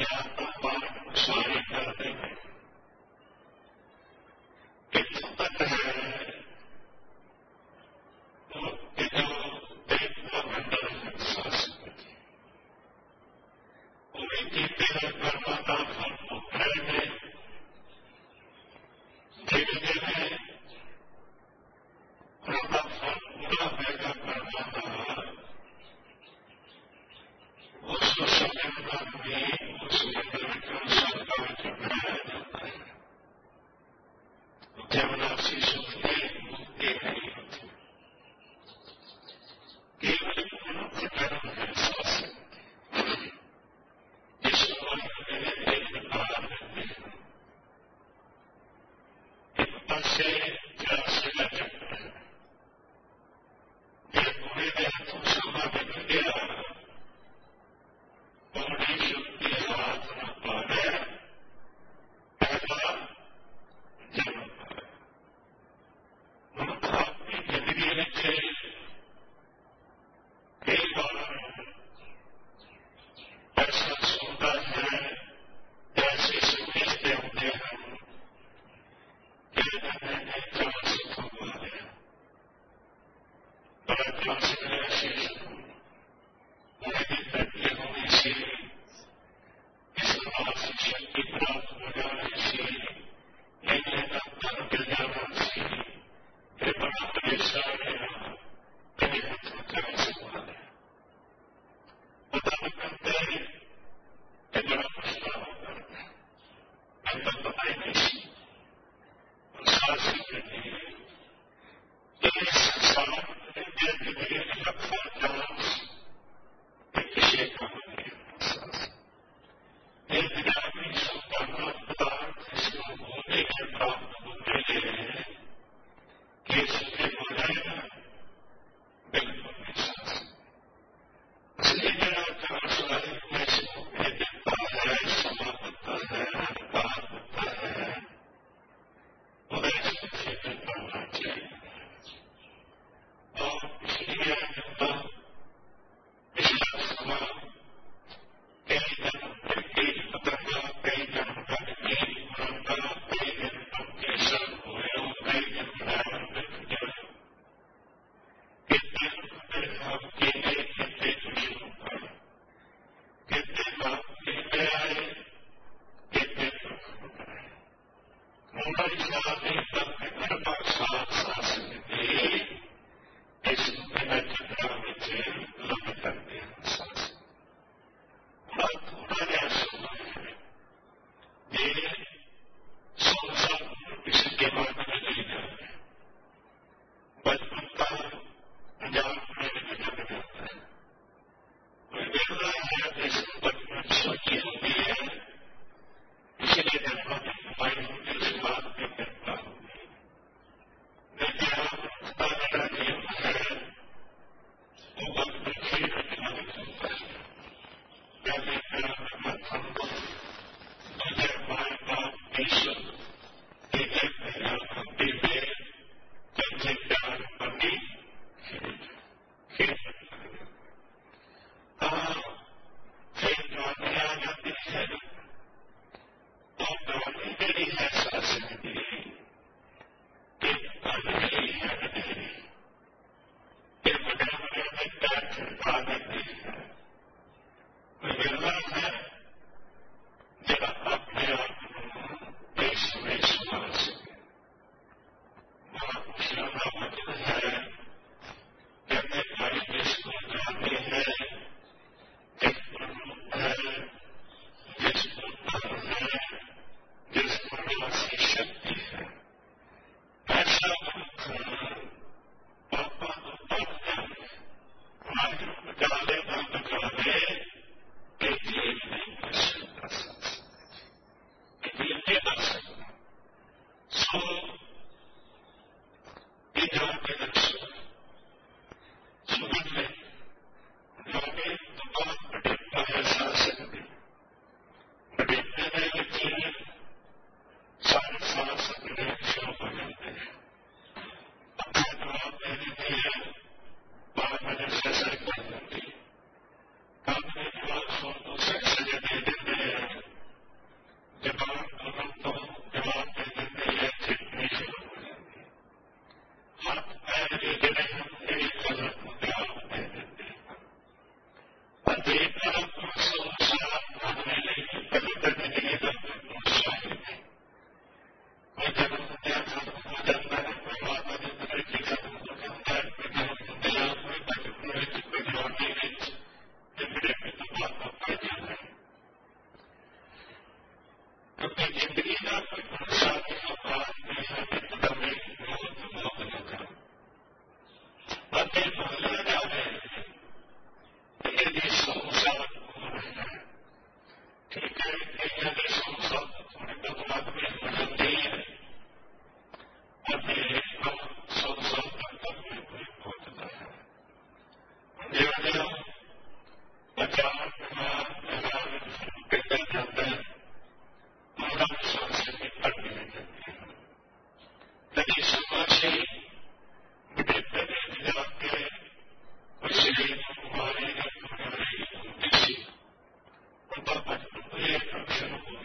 सारी करते हैं तक है तो जो देख का मंडल है संस्कृति पूरी जीते हैं कर्माता फल को फैले धीरे धीरे कर्मा फल पूरा होगा कर्माता उस समय पर भी उस मंडल को सरकार को बनाया जाता है जमनासी सुखी मुक्ति नहीं होती केवल मुक्त कर्म है शासन इस वर्ग में एक प्रकार रहते हैं पिता से जल से लचकता है यह पूरे देह को समाधि कर गया बड़ी शक्ति हाथ न पाए पहला जन्म अपनी जिंदगी में कई बार ऐसा सुनता है ऐसे समझते होते हैं कि मैंने क्या सुख हुआ है बड़ा क्या सुख ऐसे मेरी तरक्की होने से इस बात से शक्ति प्राप्त हो जाने से लेने का धन मिल जाना से बड़ा परेशान है कहीं क्या सुना है पता नहीं करते हैं कि बड़ा पछतावा करता है मैं तब बताई नहीं शासन के लिए इस संसार में जिंदगी में रखा चांस किसी का एक ग्रामीण संपन्न पदार्थ इसको होने के प्राप्त होते हैं कि इसके हो जाएगा बिल्कुल विश्वास इसलिए मेरा चार में इसको देता है समापता है अधिकार होता है और ऐसे क्षेत्र करना चाहिए और इसलिए पिछला समय कई जन्म कई पतंगा कई जन्म तक कई परंपरा कई जन्म तक केसर हुए कई जन्म डायन व्यक्त किया कितने हम केले कितने खुशी होकर कितने बात कितने आए कितने मोबाइल साथ घर पर साथ शासन के इस चक्रा में लग करते हैं शासन थोड़ा या समय है ये 100 साल किसी के बाद में नहीं जाते बचपन का अंजाम होने में लग जाता है कोई देख रहा है जैसे बचपन सोची होती है इसलिए जन्म मोबाइल होने से बात नहीं करता होगी लेकिन आपका मेरा नियम है वो बचपन से रखना होता है पहले मेरा समर्थन मुझे हमारे बाप ईश्वर तीजे मेरा भक्ति में चंचे प्यार बनी फिर गाने आ जाती है तो गाने मेरी है शासन की एक गाने है ये बड़ा बड़ा में प्यार छिड़का देती है निर्णय है जब अपने आप अपनी जिंदगी का कोई भरोसा नहीं, अपराध नहीं है, एकदम मौत न करो। बातें बोलना जा रहे हैं, यदि संसार हो रहा है, ठीक है, यदि संसार थोड़ी बहुत आदमी बदलते ही है, और ये हम संसार तक में कोई पहुंचता है। बचाव कहते जाते हैं, हमारा विश्वास से निकट नहीं जाते हैं। यदि समाज ही बुढ़े जाके उसे हमारे उद्देश्य उनका बचपन को एक अक्षर हो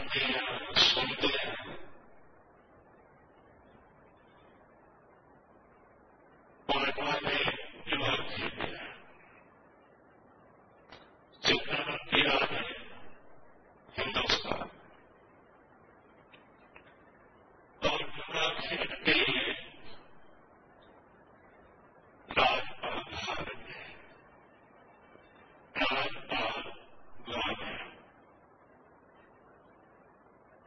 पढ़ते हैं, सुनते हैं, महात्मा ने जवाब दे दिया। चक्रवर्ती राज है हिंदुस्तान और पूरा खेलते हैं राजपाल भारत है, राजपाल गोवा है।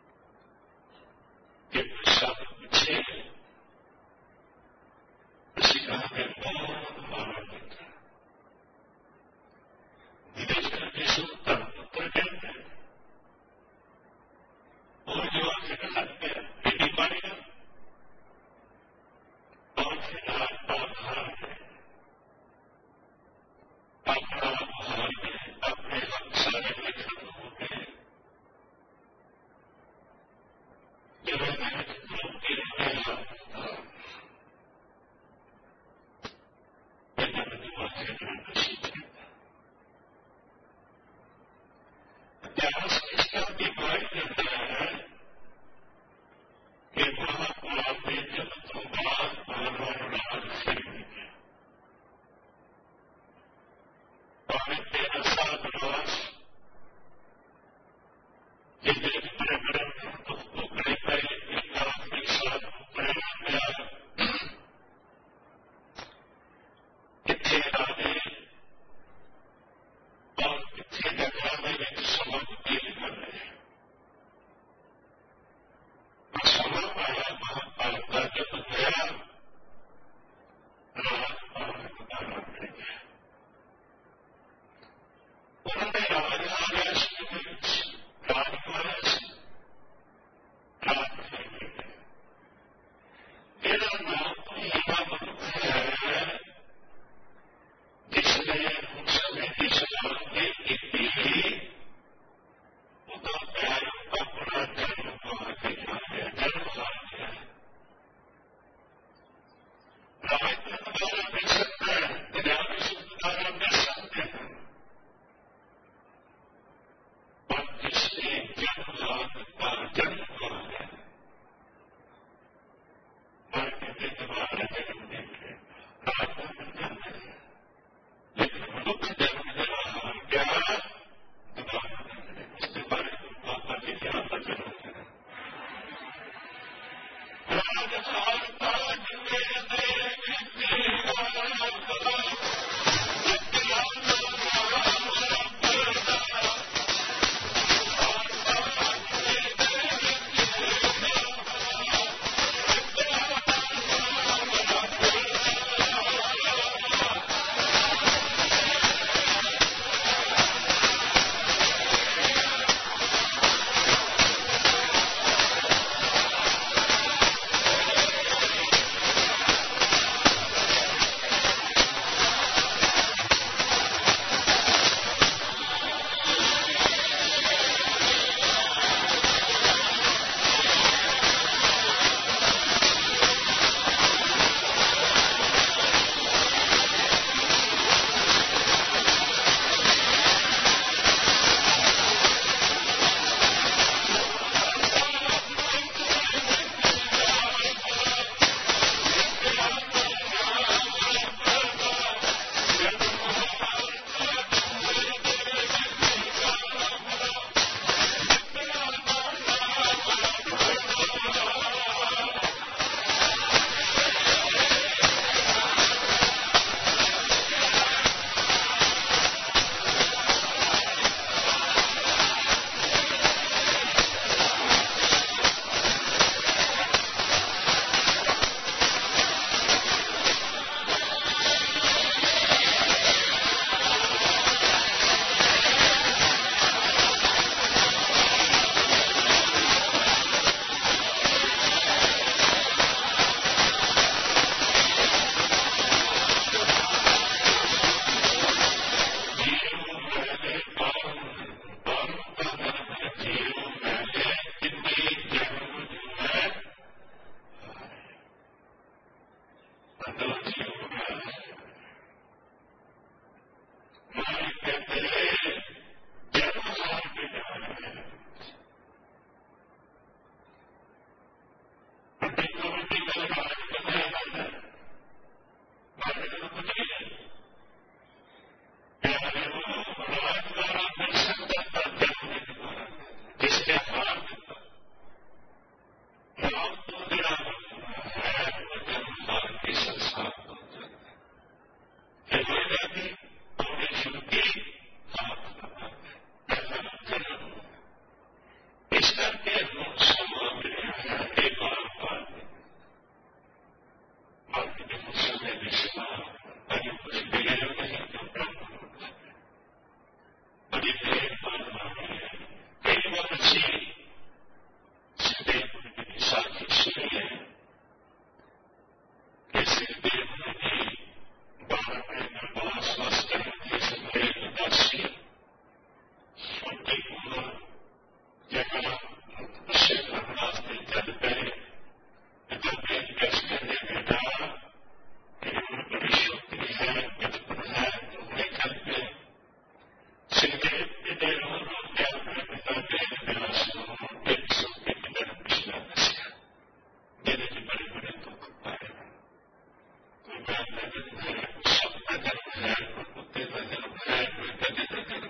उनकी उम्र जहाँ उससे रास्ते चलते जब एक कैसे बेटा बड़ी शक्ति है, बचपन है, नहीं करते सिगरेट की देर हो क्या अपने पिता के एक शक्ति की तरफ पिछला नशा मेरे जी बड़े बड़े दुख पाए। कोई बात नजर है, सब नजर है, कोई कुत्ते नजर है, कोई गजे नजर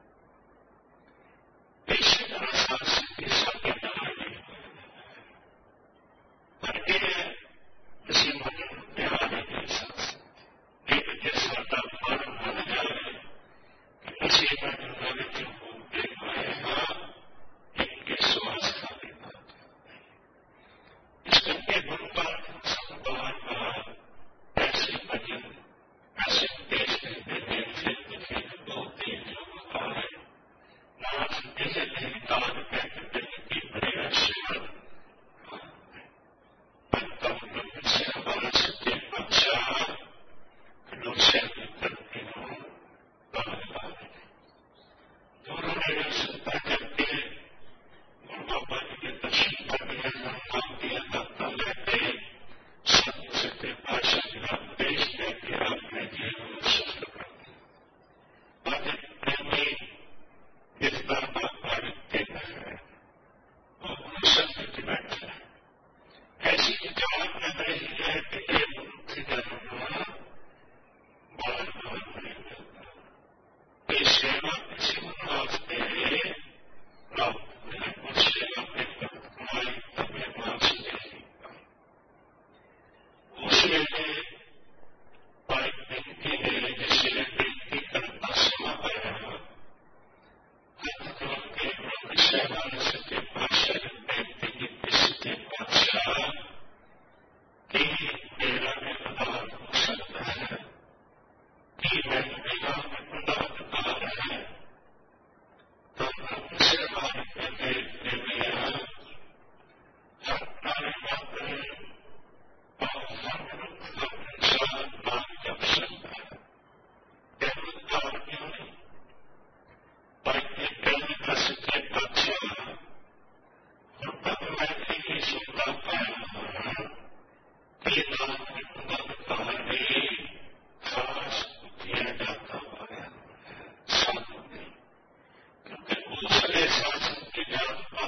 ऐसी तरह सांस्कृतिक सबके बनाने पर किसी मन में आने की सांस्कृतिक एक जैसा तापमान बन जाए कि किसी मन में जो भूखे आएगा इनके स्वास्थ्य की बात इस करके गुरु का संतान का ऐसे भजन ऐसे देश देते बहुत तेज लोग आ रहे नाथ जैसे दान कहते कि बड़े आशीर्वाद से हमारा सत्य अच्छा लोग शहर करते हो तो उन्होंने चिंता करके बाबा जी के दर्शन करने नाम दिया दाता लेते सत्य सत्य भाषा का देश लेके आपने जीवन सफल कर प्रेमी इस बार बाबा देना है और सत्य की बैठा है ऐसी विचार में रही है कि ये मुक्ति करना बार बार नहीं मिलता। ये सेवा किसी वास्ते प्राप्त है और सेवा के कमाई अपने मां से नहीं उसमें एक व्यक्ति ने जिसे व्यक्ति करता समय आया हाथ जोड़ के ब्रह्म सत्य भाषा व्यक्ति की सत्य भाषा कि मेरा में पदार्थ हो सकता है कि मेरा में पदार्थ आ रहा है तो उनसे बात करके प्रेमिया हर कार्य मात्र और हर इंसान बात जप सकता है देवतार क्यों नहीं प्रेम का सत्य भाषा और तब मैं भी सुनता पाया ये नाम में खास दिया जाता है साधु नहीं क्योंकि दूसरे शासन की जात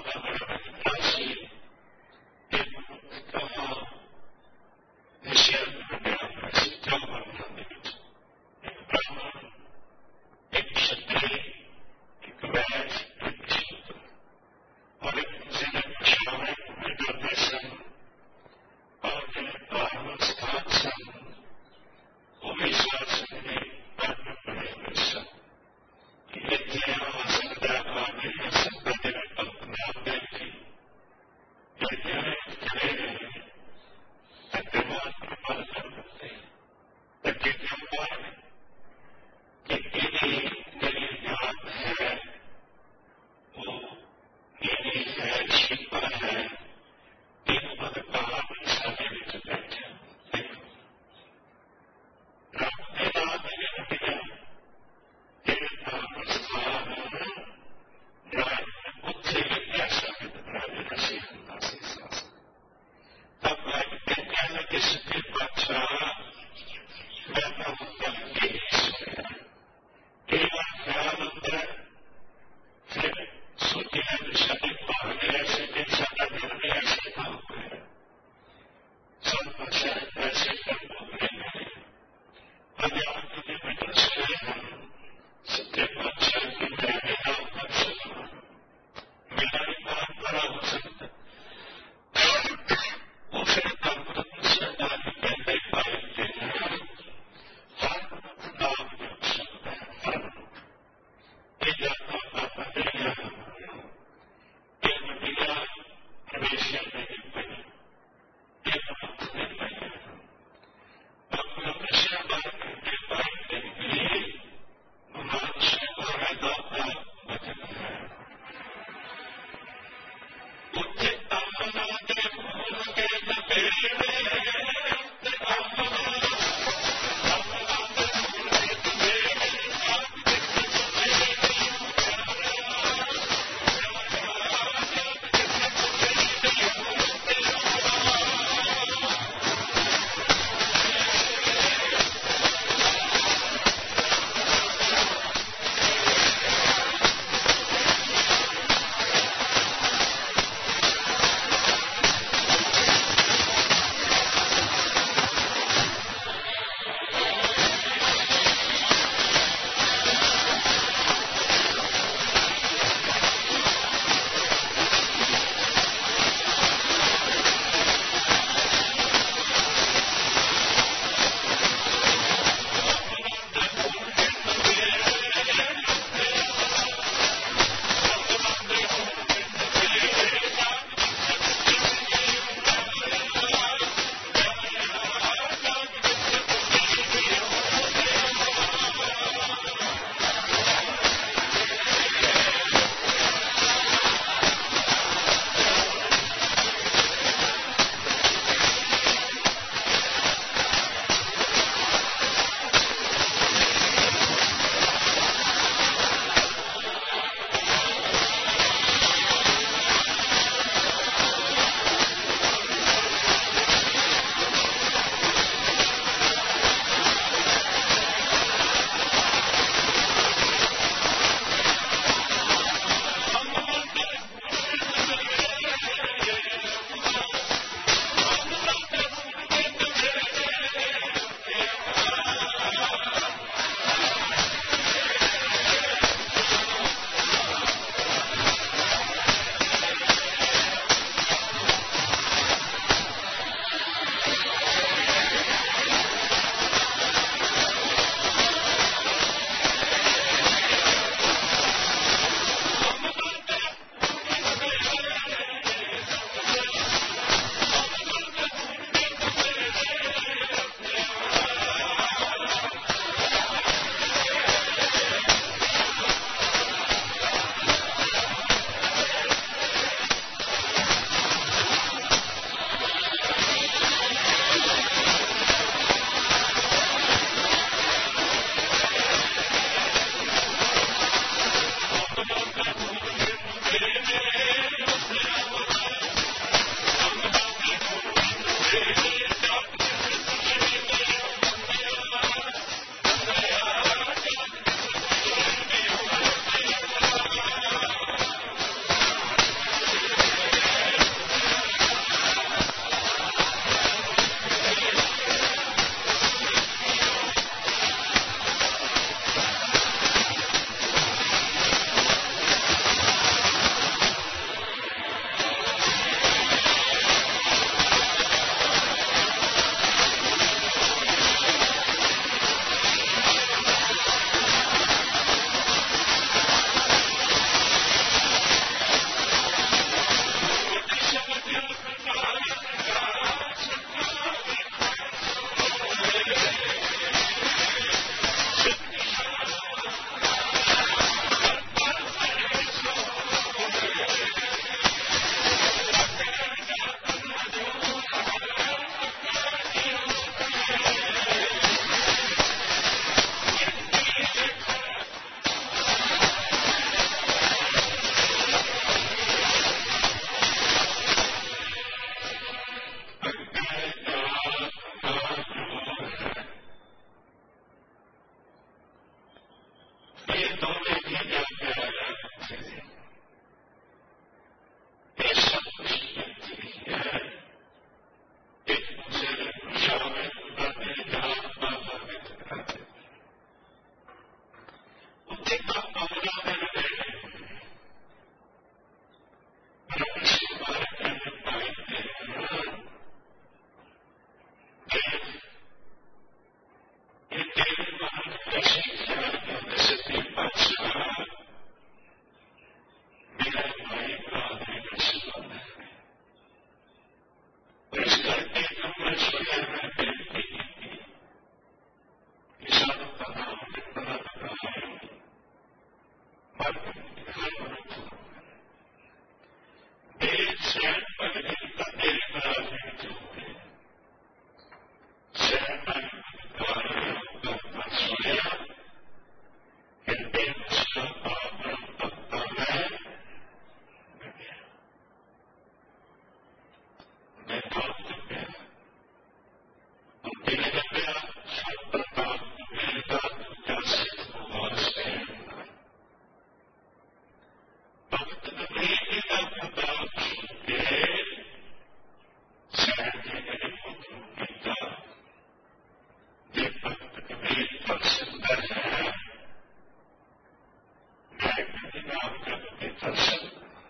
दर्शन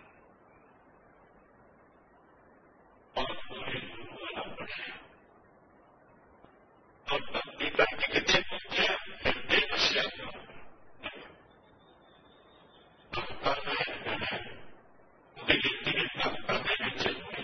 और पूरे गुरु वाला बढ़े और भक्ति करने के लिए हृदय बसे भक्ता में भक्ता में जरूरी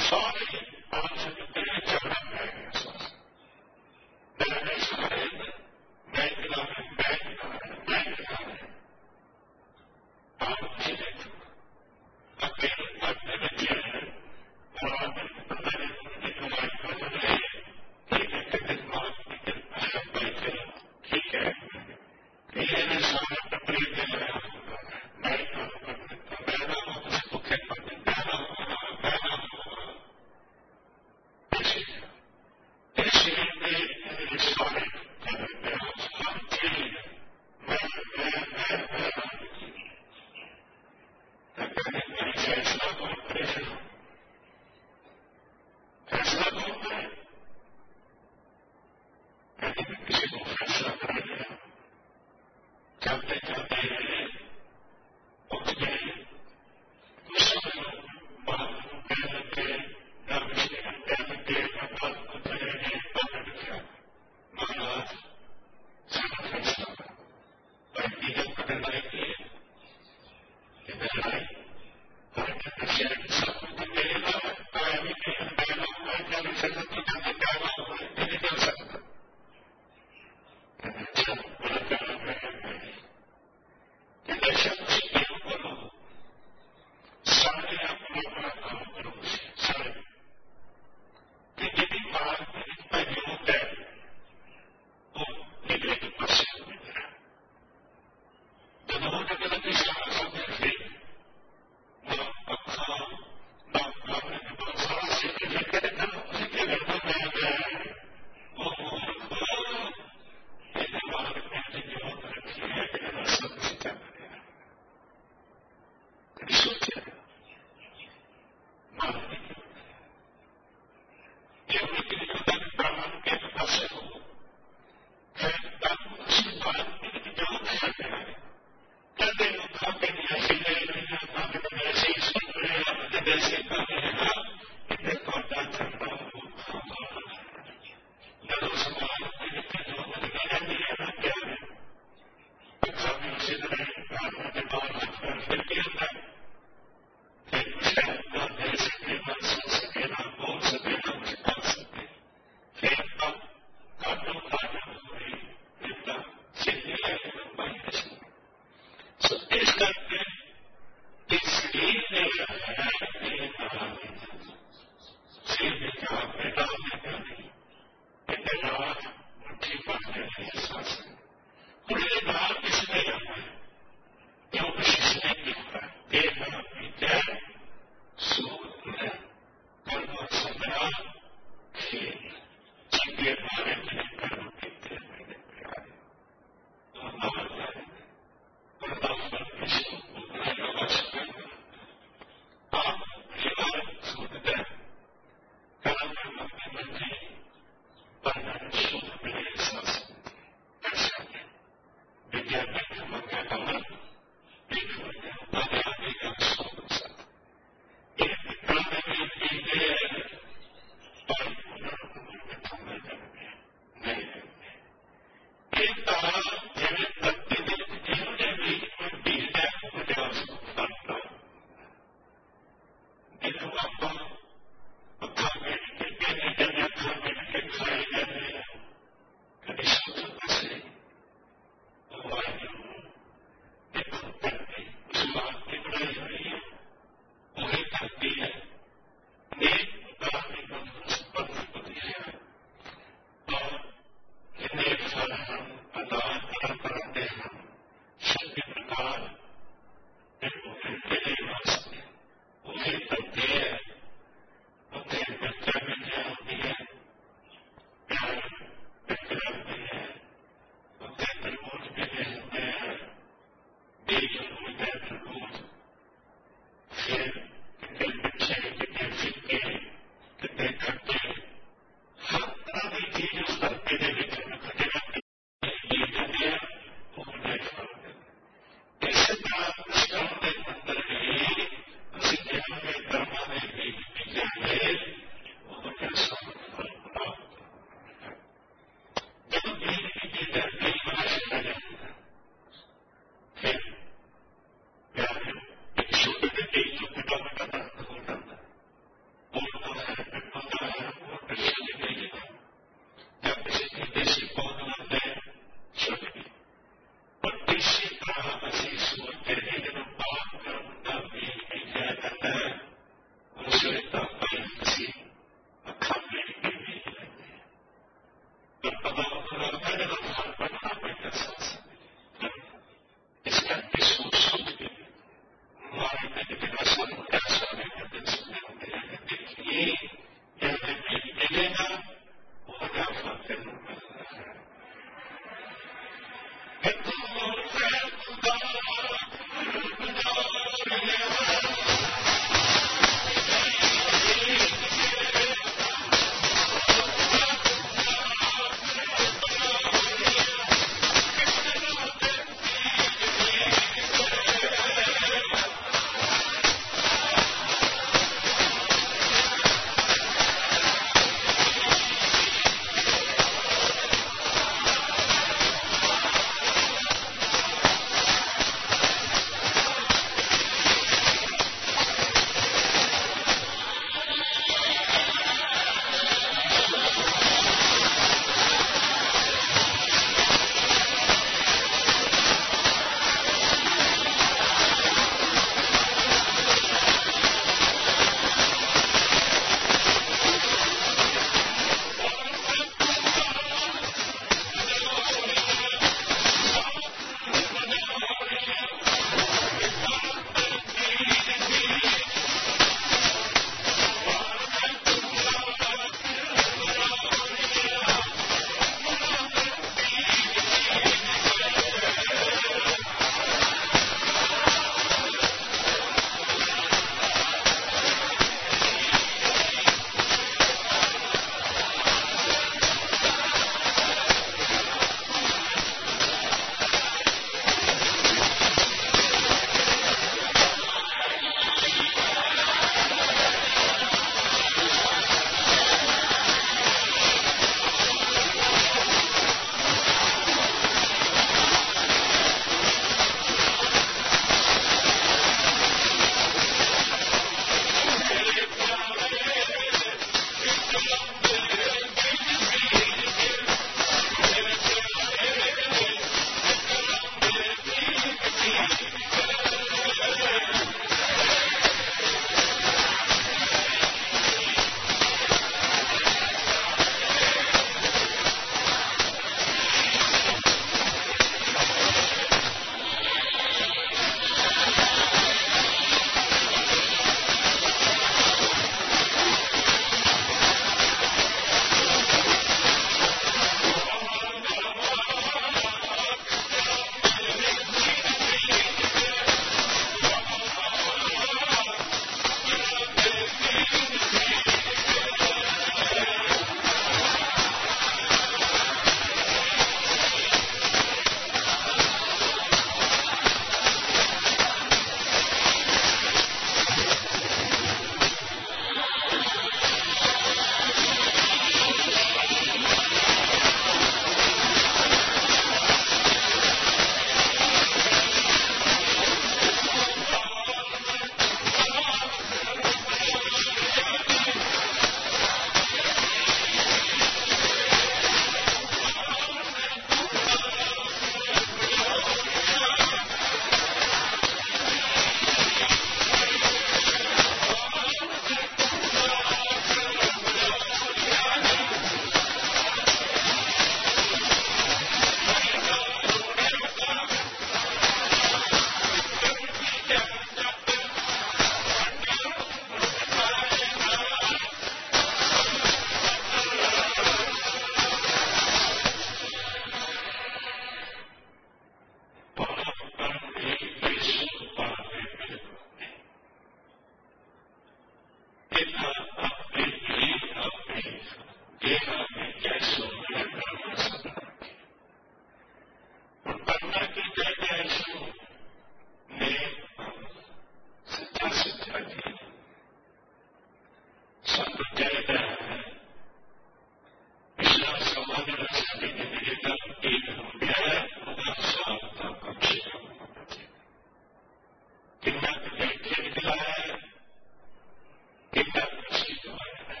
कहता है पिछला समाज में सभी जिंदगी का एक हो गया 50 साल का कम से कम होना चाहिए। कितना कुछ निकला है, कितना कुछ निकला है।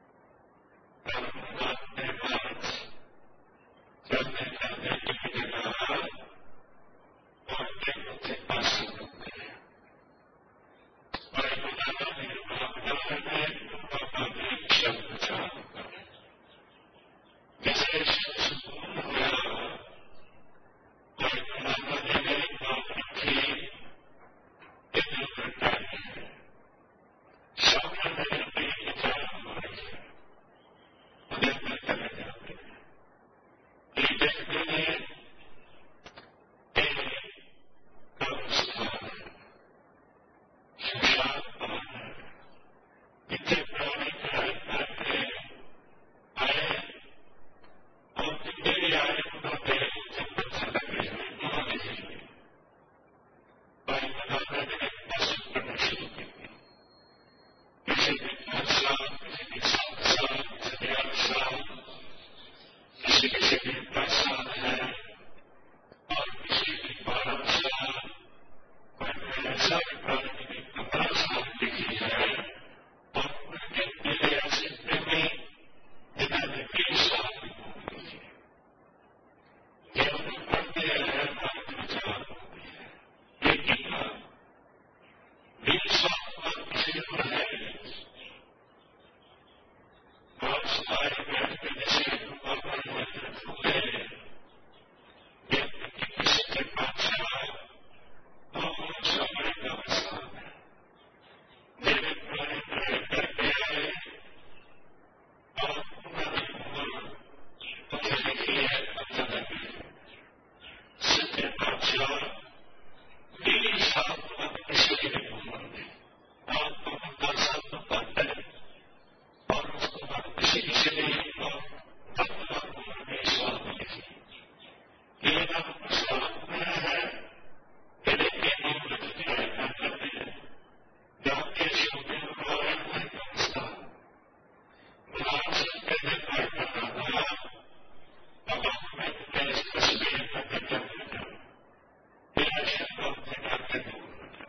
अपने बात चलते चलते टिकने लगा और के पास हो गए और खुदा ने पापा ने शब्द चालू कर जैसे सुकून हुआ और खुदा ने मेरी बात रखी एक घंटा सामने मेरे पेट की चाल हमारी उधर में चले जाते ये देखते हैं इतने पुराने चढ़ाई करके आए और जितने भी आए उन्होंने जब अच्छा लगे उन्होंने जीवे और खुदा ने पसंद करना शुरू कर दिया। किसी ने 5 साल, किसी ने 7 साल, किसी ने 8 साल, किसी ने 10 साल है और किसी ने 12 साल और ऐसा प्राणी ने 15 साल लिखी है और उनके पहले ऐसे प्रेमी जिन्होंने 20 साल की उम्र की है। जब उन्हें पढ़ते हैं बात विचार होती है लेकिन 20 साल बाद किसी उम्र है और सुधार बैठते जैसे हुए किसी के 5 साल और समय का आसान है। मेरे पुराने पढ़ाई करके आए और उन्होंने उम्र उन्हें लिखी है अच्छा लगी सच्चे 5 साल 20 साल बाद किसी की उम्र में और 10 साल तो बात है और उसके बाद किसी ने 10 साल उम्र में साल में लिखी ये नाम साल में है मेरे के उम्र की तैयारी करते हैं जहाँ के शोधन वाले में पहुंचता गुलाम से पहले पार करना था अब मैं तेज तस्वीर का कदम लेता मेरा शब्द अपने खाते में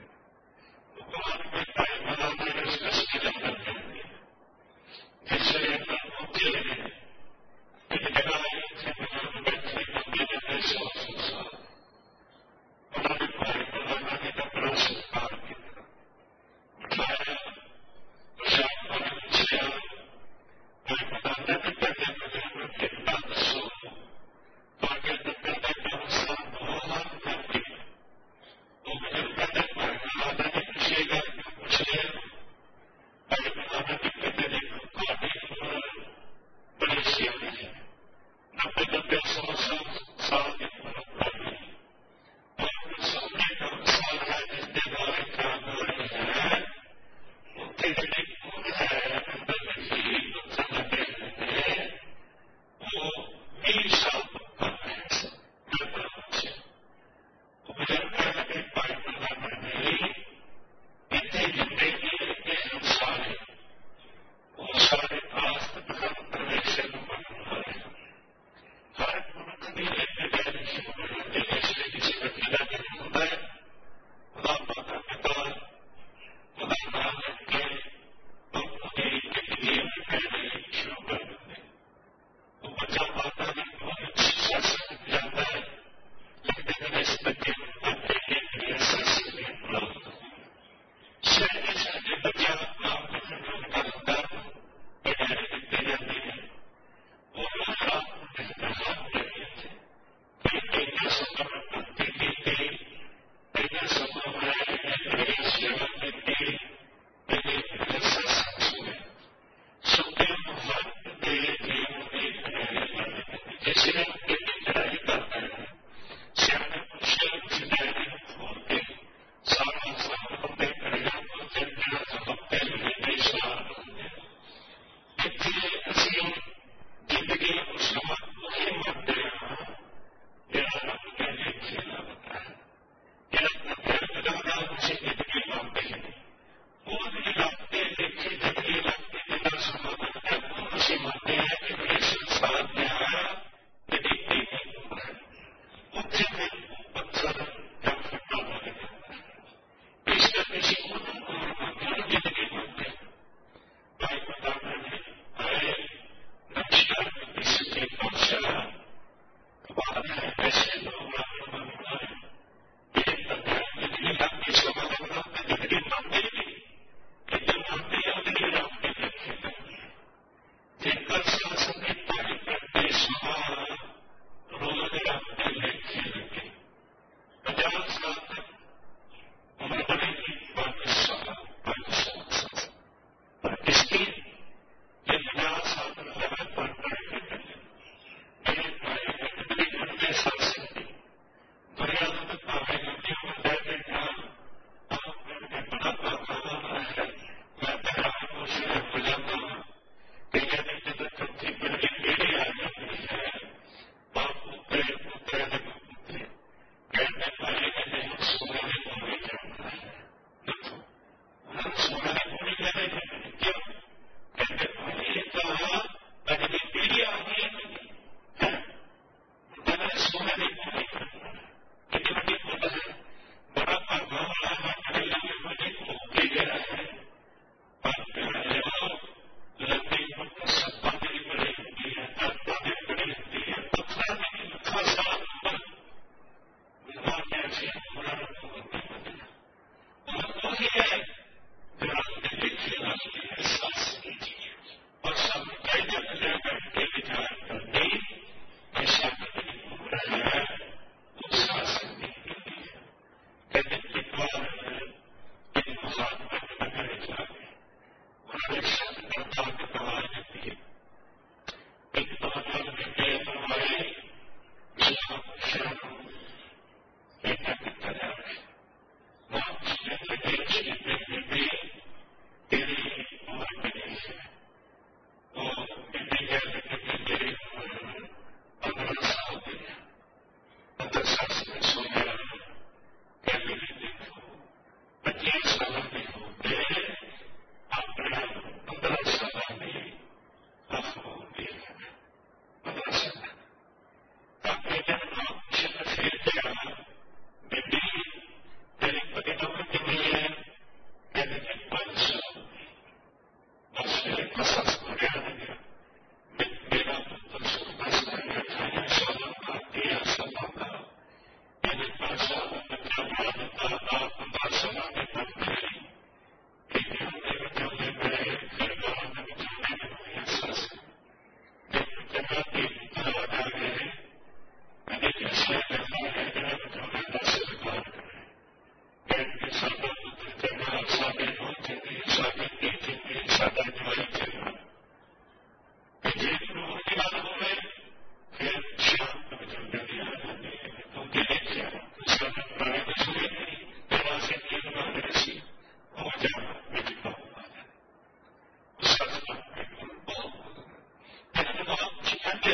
भगवान में पाए बना मेरे उस तस्वीर अंदर जाएंगे जिससे अंदर होते हैं एक जगह से बुजुर्ग बैठे मेरे में 100 साल उन्होंने पाए बनाना के कपड़ा सत्कार किया उठाया शाम को पूछा और बताने के पहले बुजुर्ग कितना दसो और कहते कहते अवस्था बहुत करती वो बुजुर्ग कहते बनाना नहीं पूछेगा पूछे और बनाने के कहते काफी बड़ी सियानी है 90-100 साल की उम्र पड़ी और सामने का साल है जिसके बारे काम हो रही है उसके लिए कौन है अंदर की बच्चा लगे हुए वो 20 साल का है से बुजुर्ग कहते पाई बनाना नहीं इतनी जिंदगी के सारे वो सारे आज तक हम प्रवेश में बनने वाले हर मनुष्य की एक तैयारी शुरू हो जाती है इसलिए किसी व्यक्ति का जन्म होता है खुदा माता पिता खुदा नाम रख के सादा ज्वाई करना एक रोटी वाला हो गए, फिर शाम तक जल्दी आ जाते हैं तो गिरे क्या सादा प्राणी को सुने तेरा से तीन बार ऐसी हो जाना मेरी बात आ जाए उसका बहुत चिकाते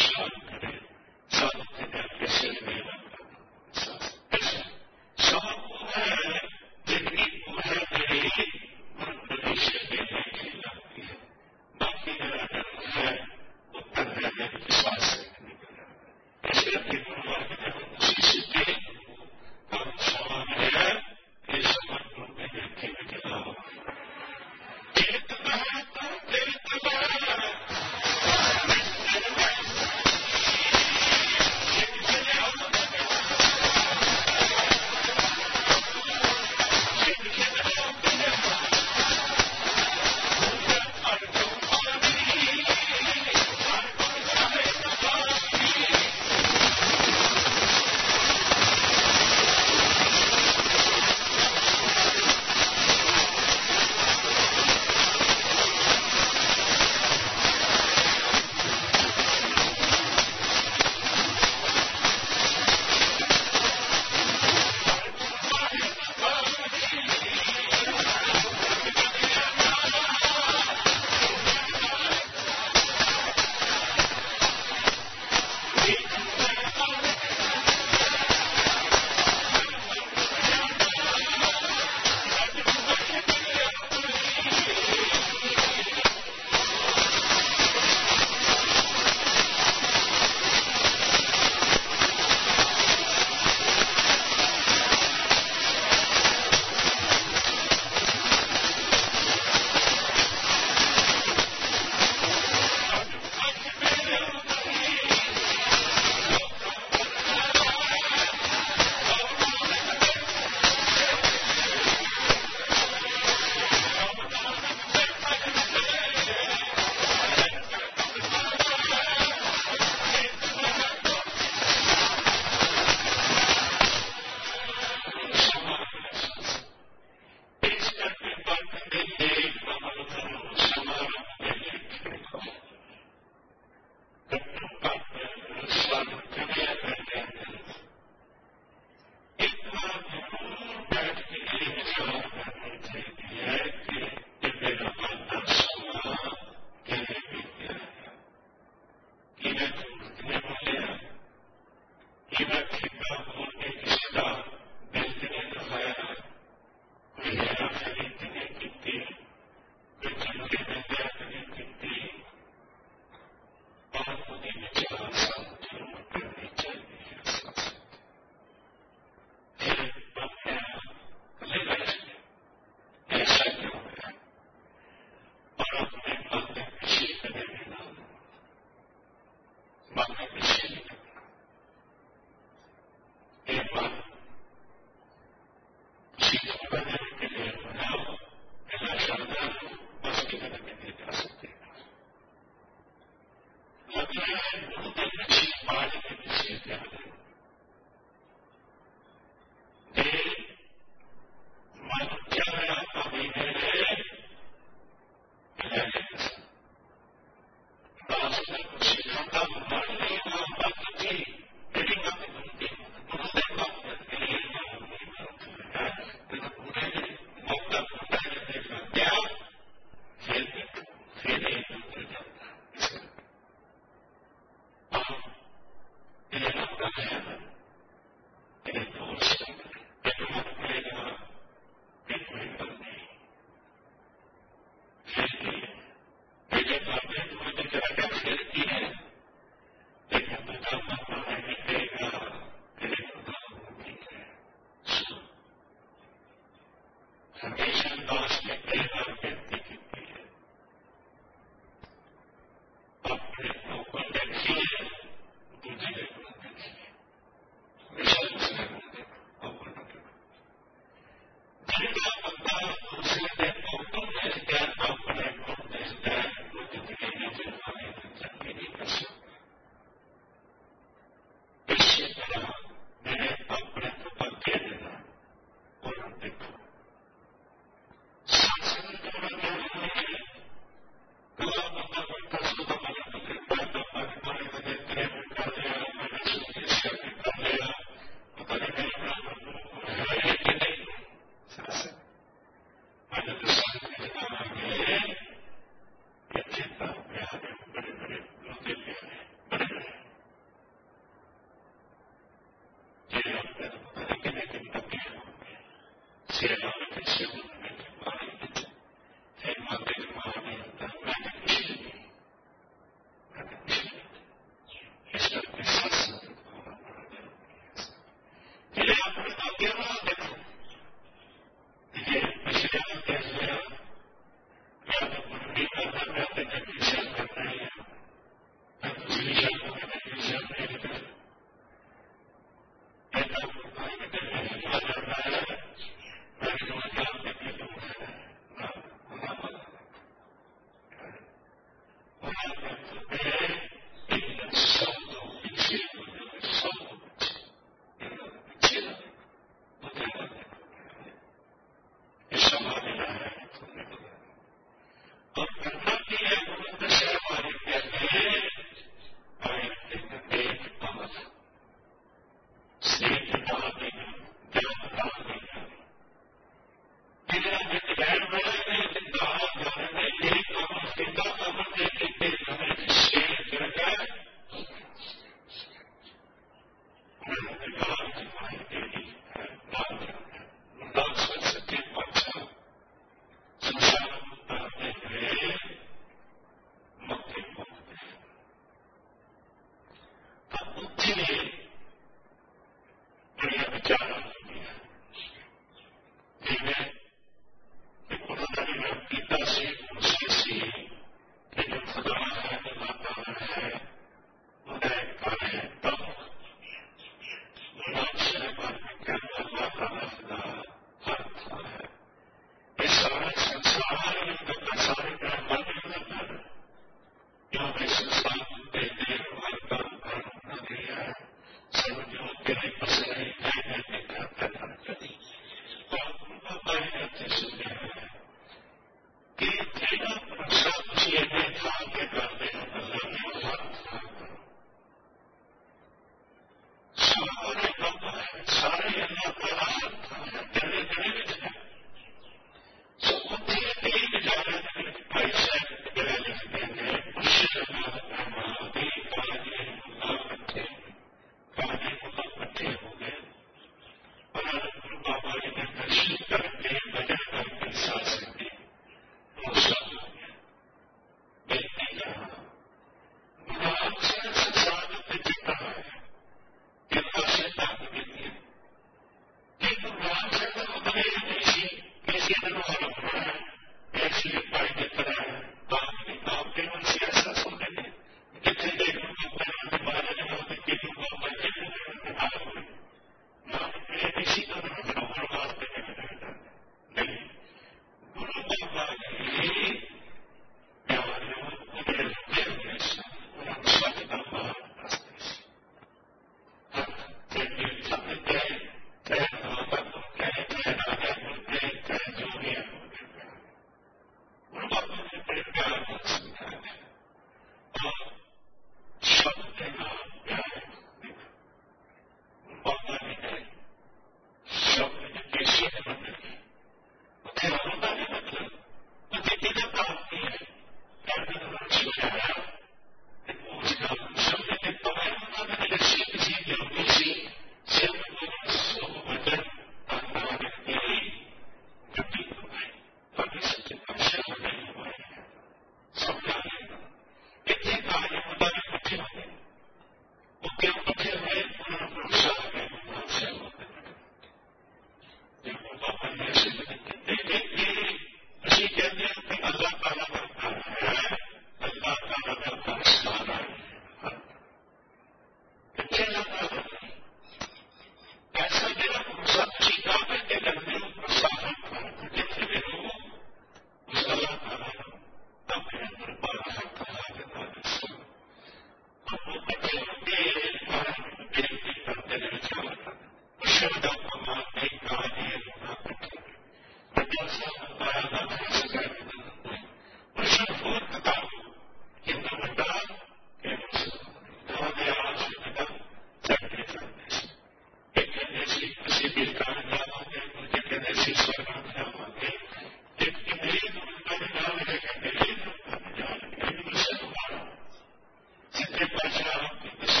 Sitting by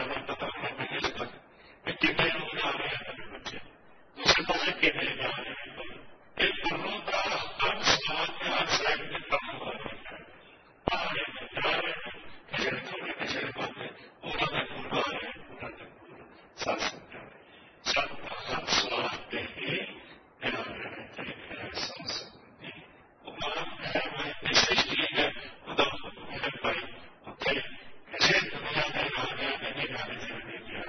जाना पता हमें नहीं लगता कि कितने लोग जा रहे हैं मेरे बच्चे दूसरे पासे कितने जा रहे हैं एक दोनों का हर समाज में हर साइड में कम हुआ रहता है आ रहे हैं जा रहे हैं किसी ने बातें पूरा में पूरा है पूरा में पूरा साथ सबका हर स्वाद देखे ध्यान रहना चाहिए संस्कृति उम्र सृष्टि है खुदा भाई कैसे दुनिया में आगे नहीं जाने चाहिए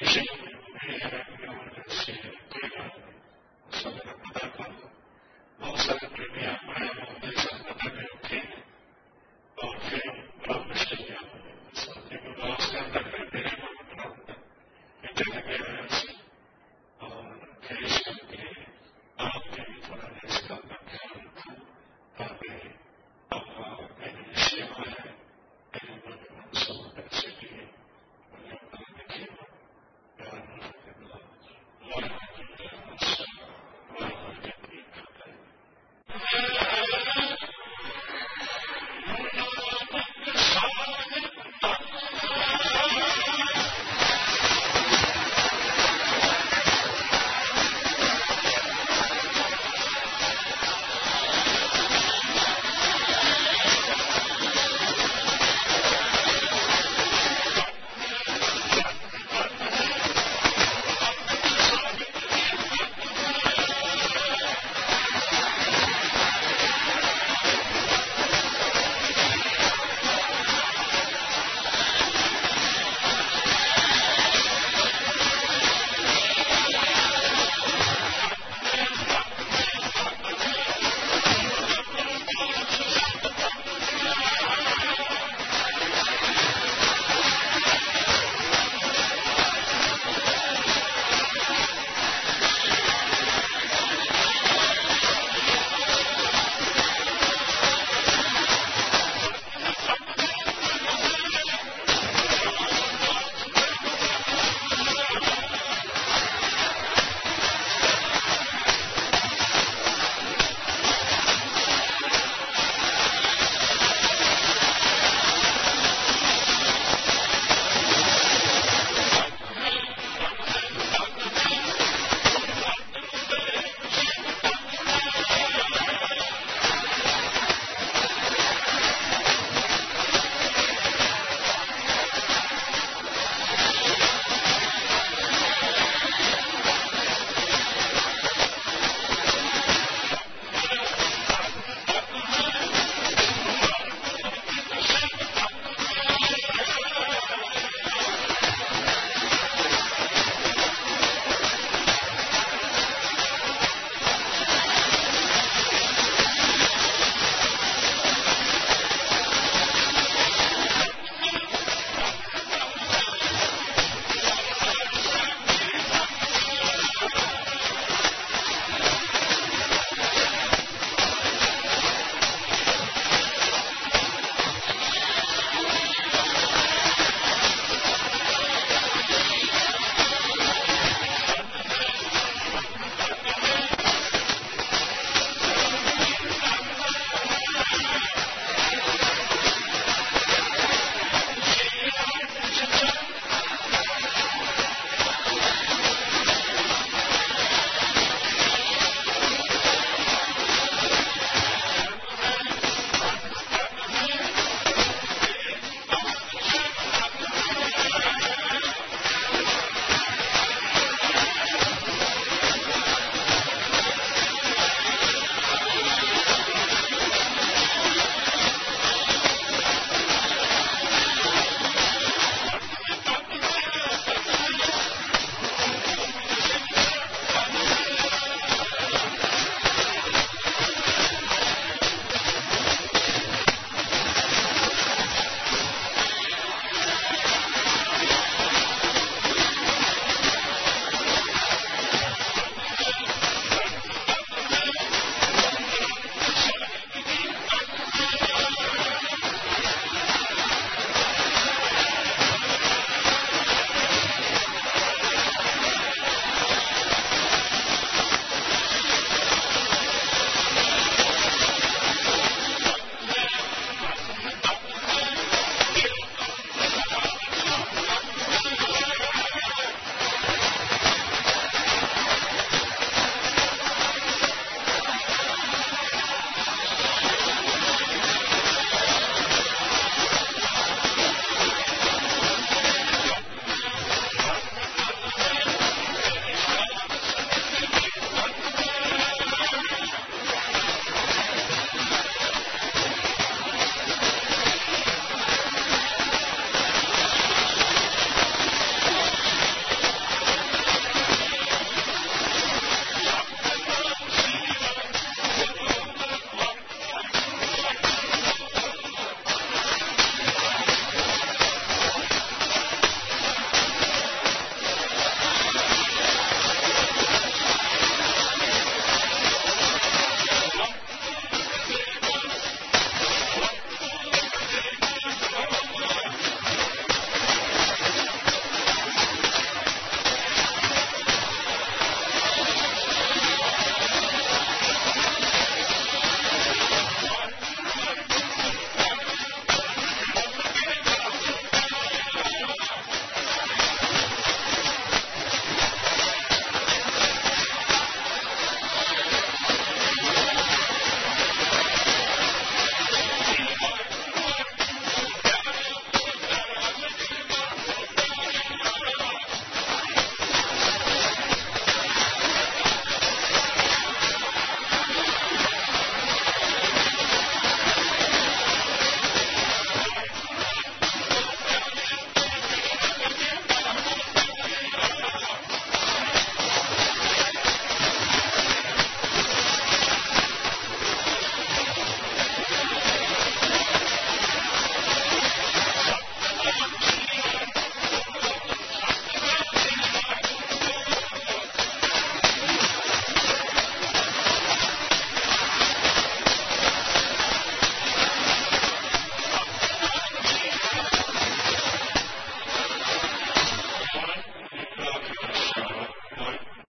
किसी को नहीं है से कोई बात नहीं, सब पता कर बहुत सारे प्रेमी अपने होते सब पता नहीं थे और फिर वापस चले जाते बहुत से अंदर मेरे मन प्राप्त